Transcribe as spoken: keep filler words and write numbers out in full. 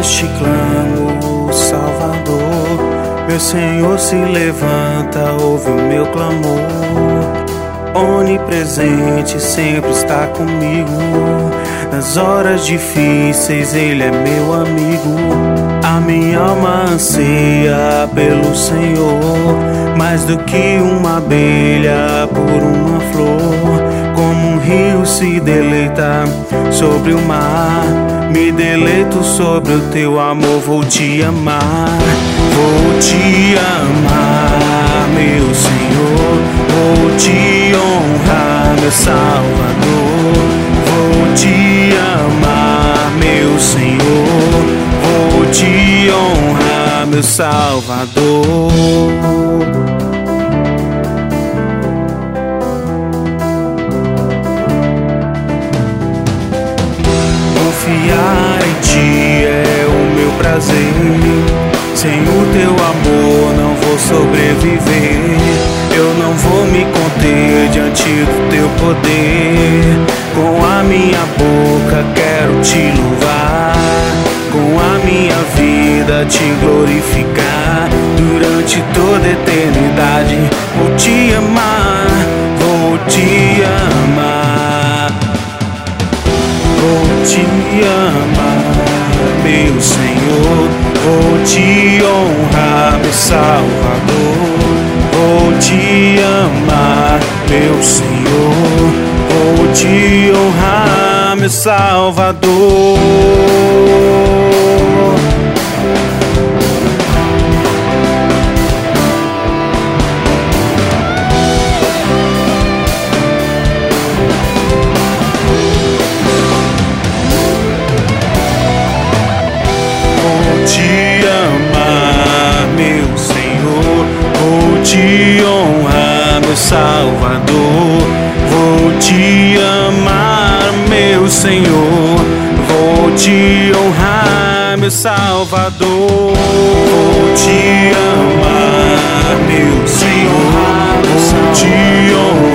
horas te clamo, Salvador. Meu Senhor se levanta, ouve o meu clamor. Onipresente, sempre está comigo. Nas horas difíceis Ele é meu amigo. A minha alma anseia pelo Senhor, mais do que uma abelha por uma flor. Como um rio se deleita sobre o mar, me deleito sobre o teu amor. Vou te amar, vou te amar, meu Senhor. Vou te honrar, meu Salvador. Vou te amar, meu Senhor. Vou te honrar, meu Salvador. Confiar em ti é o meu prazer. Sem o teu amor não vou sobreviver. Eu não vou me conter diante do teu poder. Com a minha boca quero te louvar, com a minha vida te glorificar. Durante toda a eternidade vou te amar, vou te amar. Vou te amar, meu Senhor. Vou te honrar, meu Salvador. Vou te amar, meu Senhor. Vou te honrar, meu Salvador. Te amar, meu Senhor. Vou te honrar, meu Salvador. Vou te amar, meu Senhor. Vou te honrar, meu Salvador. Vou te amar, meu Senhor. Vou te honrar.